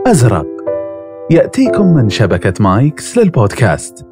أزرق يأتيكم من شبكة مايكس للبودكاست.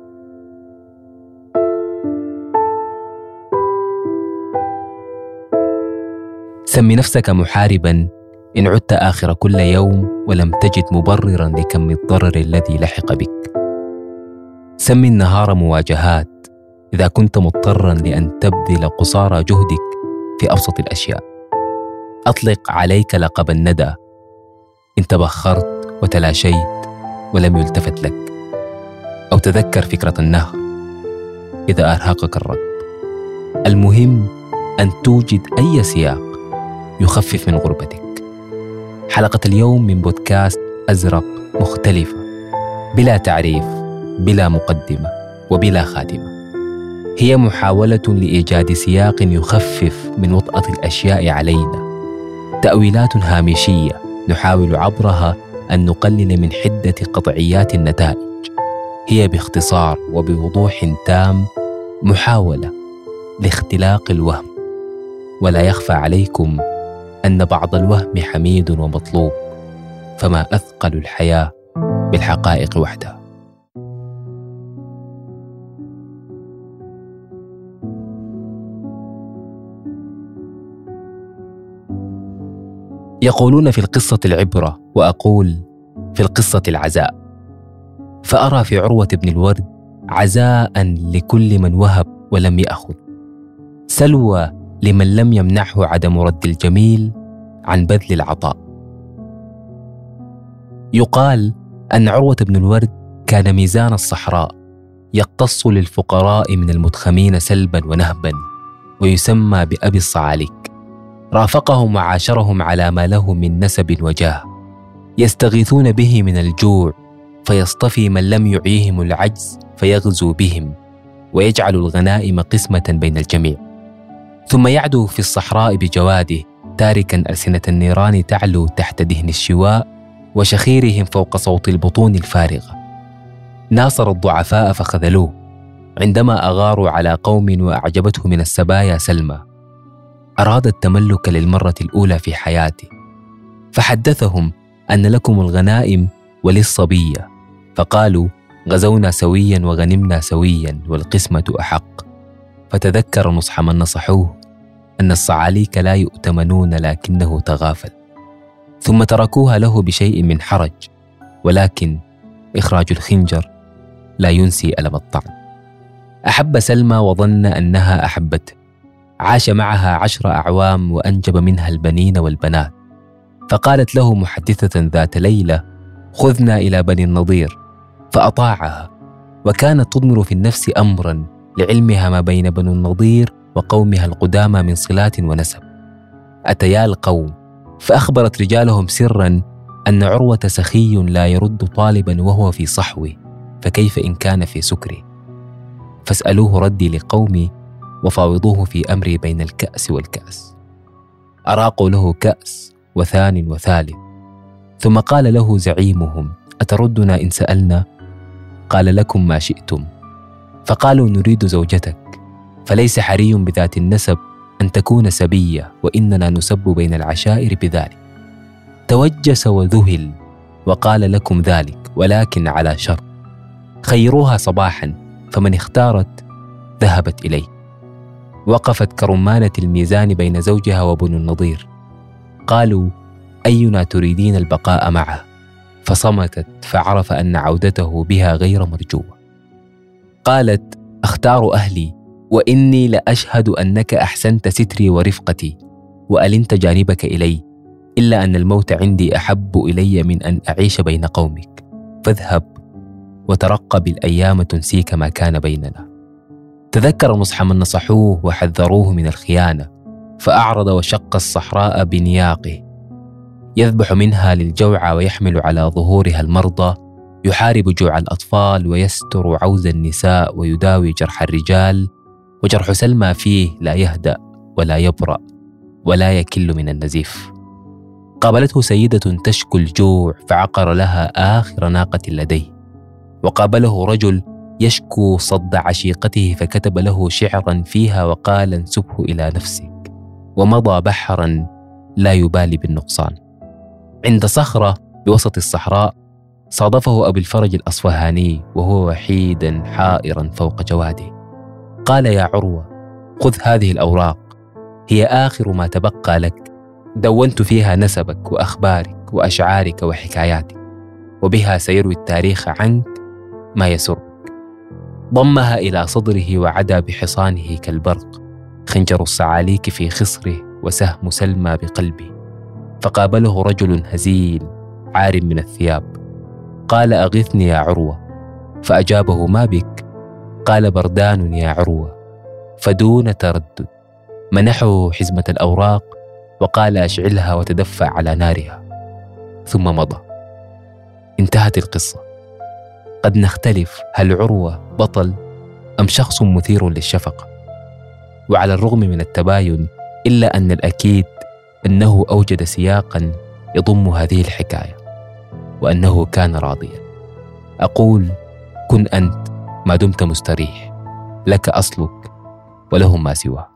سمي نفسك محارباً إن عدت آخر كل يوم ولم تجد مبرراً لكم الضرر الذي لحق بك. سمي النهار مواجهات إذا كنت مضطراً لأن تبذل قصارى جهدك في أبسط الأشياء. أطلق عليك لقب الندى إن تبخرت وتلاشيت ولم يلتفت لك، أو تذكر فكرة النهر إذا أرهقك الركض. المهم أن توجد أي سياق يخفف من غربتك. حلقة اليوم من بودكاست أزرق مختلفة، بلا تعريف، بلا مقدمة، وبلا خاتمة. هي محاولة لإيجاد سياق يخفف من وطأة الأشياء علينا، تأويلات هامشية نحاول عبرها أن نقلل من حدة قطعيات النتائج. هي باختصار وبوضوح تام محاولة لاختلاق الوهم. ولا يخفى عليكم أن بعض الوهم حميد ومطلوب، فما أثقل الحياة بالحقائق وحدها. يقولون في القصة العبرة، وأقول في القصة العزاء. فأرى في عروة بن الورد عزاء لكل من وهب ولم يأخذ، سلوى لمن لم يمنعه عدم رد الجميل عن بذل العطاء. يقال أن عروة بن الورد كان ميزان الصحراء، يقتص للفقراء من المتخمين سلبا ونهبا، ويسمى بأبي الصعاليك. رافقهم وعاشرهم على ما له من نسب وجاه، يستغيثون به من الجوع فيصطفي من لم يعيهم العجز فيغزو بهم، ويجعل الغنائم قسمة بين الجميع. ثم يعدو في الصحراء بجواده، تاركا ألسنة النيران تعلو تحت دهن الشواء وشخيرهم فوق صوت البطون الفارغة. ناصر الضعفاء فخذلوه عندما أغاروا على قوم وأعجبته من السبايا سلمى. أراد التملك للمرة الأولى في حياته، فحدثهم أن لكم الغنائم وللصبية، فقالوا غزونا سويا وغنمنا سويا والقسمة أحق. فتذكر نصح من نصحوه أن الصعاليك لا يؤتمنون لكنه تغافل، ثم تركوها له بشيء من حرج، ولكن إخراج الخنجر لا ينسي ألم الطعن. أحب سلمى وظن أنها أحبته، عاش معها 10 أعوام وأنجب منها البنين والبنات. فقالت له محدثة ذات ليلة خذنا إلى بني النضير، فأطاعها، وكانت تضمر في النفس أمرا لعلمها ما بين بني النضير وقومها القدامى من صلات ونسب. أتيا القوم فأخبرت رجالهم سرا أن عروة سخي لا يرد طالبا وهو في صحوه، فكيف إن كان في سكره؟ فاسألوه ردي لقومي وفاوضوه في أمري بين الكأس والكأس. أراقوا له كأس وثان وثالث، ثم قال له زعيمهم أتردنا إن سألنا؟ قال لكم ما شئتم. فقالوا نريد زوجتك، فليس حري بذات النسب أن تكون سبية، وإننا نسب بين العشائر بذلك. توجس وذهل وقال لكم ذلك، ولكن على شرط خيروها صباحا، فمن اختارت ذهبت إليه. وقفت كرمانة الميزان بين زوجها وبنو النضير. قالوا أينا تريدين البقاء معه؟ فصمتت، فعرف أن عودته بها غير مرجوة. قالت أختار أهلي، وإني لأشهد أنك أحسنت ستري ورفقتي وألنت جانبك إلي، إلا أن الموت عندي أحب إلي من أن أعيش بين قومك، فاذهب وترقب الأيام تنسيك ما كان بيننا. تذكر نصح من نصحوه وحذروه من الخيانة، فأعرض وشق الصحراء بنياقه، يذبح منها للجوع ويحمل على ظهورها المرضى، يحارب جوع الأطفال ويستر عوز النساء ويداوي جرح الرجال. وجرح سلمى فيه لا يهدأ ولا يبرأ ولا يكل من النزيف. قابلته سيدة تشكو الجوع فعقر لها آخر ناقة لديه، وقابله رجل يشكو صد عشيقته فكتب له شعرا فيها وقال انسبه إلى نفسك، ومضى بحرا لا يبالي بالنقصان. عند صخرة بوسط الصحراء صادفه أبو الفرج الأصفهاني وهو وحيدا حائرا فوق جواده. قال: يا عروة، خذ هذه الأوراق، هي آخر ما تبقى لك، دونت فيها نسبك وأخبارك وأشعارك وحكاياتك، وبها سيروي التاريخ عنك ما يسرك. ضمها إلى صدره وعدا بحصانه كالبرق، خنجر الصعاليك في خصره وسهم سلمى بقلبه. فقابله رجل هزيل عار من الثياب، قال: أغثني يا عروة. فأجابه: ما بك؟ قال: بردان يا عروة. فدون تردد منحه حزمة الأوراق وقال: أشعلها وتدفع على نارها. ثم مضى. انتهت القصة. قد نختلف، هل عروة بطل أم شخص مثير للشفقة؟ وعلى الرغم من التباين، إلا أن الأكيد أنه أوجد سياقا يضم هذه الحكاية، وأنه كان راضيا. أقول: كن أنت ما دمت مستريح، لك أصلك ولهم ما سواه.